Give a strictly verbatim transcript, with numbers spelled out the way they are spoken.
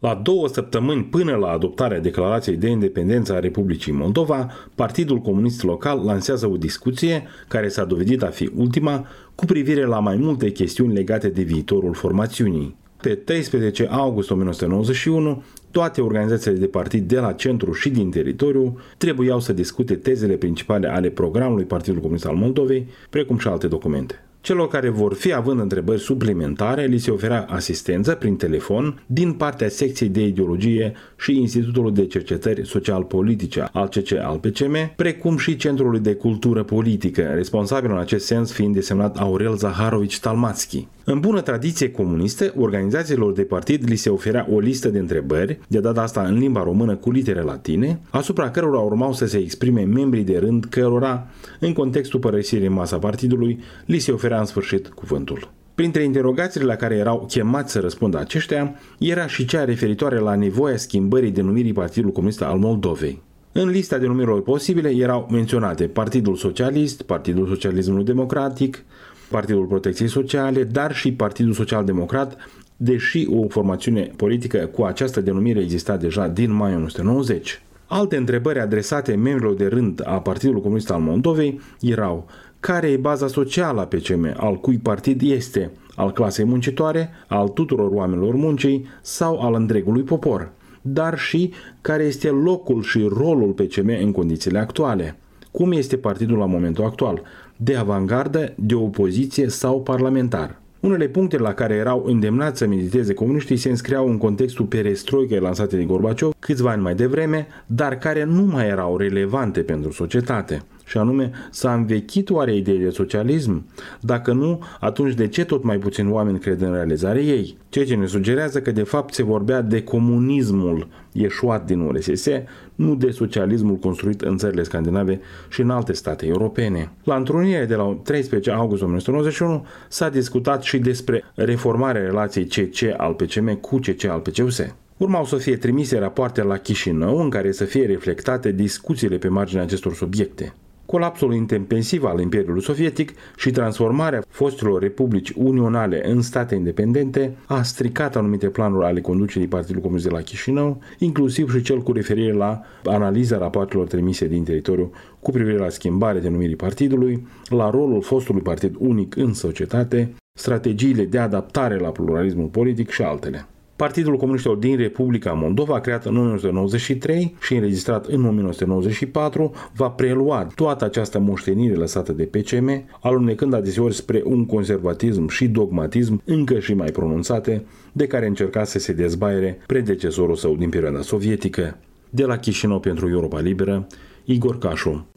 La două săptămâni până la adoptarea declarației de independență a Republicii Moldova, Partidul Comunist Local lansează o discuție, care s-a dovedit a fi ultima, cu privire la mai multe chestiuni legate de viitorul formațiunii. Pe treisprezece august o mie nouă sute nouăzeci și unu, toate organizațiile de partid de la centru și din teritoriu trebuiau să discute tezele principale ale programului Partidului Comunist al Moldovei, precum și alte documente. Celor care vor fi având întrebări suplimentare, li se oferea asistență prin telefon din partea secției de ideologie și Institutului de Cercetări Social-Politice al C C al P C M, precum și Centrului de Cultură Politică, responsabil în acest sens fiind desemnat Aurel Zaharovici Talmatski. În bună tradiție comunistă, organizațiilor de partid li se oferea o listă de întrebări, de data asta în limba română cu litere latine, asupra cărora urmau să se exprime membrii de rând cărora, în contextul părăsirii în masa partidului, li se oferea în sfârșit cuvântul. Printre interogațiile la care erau chemați să răspundă aceștia, era și cea referitoare la nevoia schimbării denumirii Partidului Comunist al Moldovei. În lista denumirilor posibile erau menționate Partidul Socialist, Partidul Socialismului Democratic, Partidul Protecției Sociale, dar și Partidul Social Democrat, deși o formațiune politică cu această denumire exista deja din mai o mie nouă sute nouăzeci. Alte întrebări adresate membrilor de rând a Partidului Comunist al Moldovei erau: care e baza socială a P C M, al cui partid este? Al clasei muncitoare, al tuturor oamenilor muncii sau al întregului popor? Dar și care este locul și rolul P C M în condițiile actuale? Cum este partidul la momentul actual? De avangardă, de opoziție sau parlamentar? Unele puncte la care erau îndemnați să mediteze comuniștii se înscriau în contextul perestroicăi lansate de Gorbaciov câțiva ani mai devreme, dar care nu mai erau relevante pentru societate. Și anume, s-a învechit oare ideea de socialism? Dacă nu, atunci de ce tot mai puțini oameni cred în realizarea ei? Ceea ce ne sugerează că de fapt se vorbea de comunismul ieșuat din U R S S, nu de socialismul construit în țările scandinave și în alte state europene. La întrunirea de la treisprezece august o mie nouă sute nouăzeci și unu s-a discutat și despre reformarea relației C C al P C M cu C C al P C U S. Urmau să fie trimise rapoarte la Chișinău în care să fie reflectate discuțiile pe marginea acestor subiecte. Colapsul intempesiv al Imperiului Sovietic și transformarea fostelor republici unionale în state independente a stricat anumite planuri ale conducerii Partidului Comunist de la Chișinău, inclusiv și cel cu referire la analiza rapoartelor trimise din teritoriu cu privire la schimbarea denumirii partidului, la rolul fostului partid unic în societate, strategiile de adaptare la pluralismul politic și altele. Partidul Comuniștilor din Republica Moldova, creat în o mie nouă sute nouăzeci și trei și înregistrat în o mie nouă sute nouăzeci și patru, va prelua toată această moștenire lăsată de P C M, alunecând adeseori spre un conservatism și dogmatism încă și mai pronunțate, de care încerca să se dezbaiere predecesorul său din perioada sovietică. De la Chișinău pentru Europa Liberă, Igor Cașu.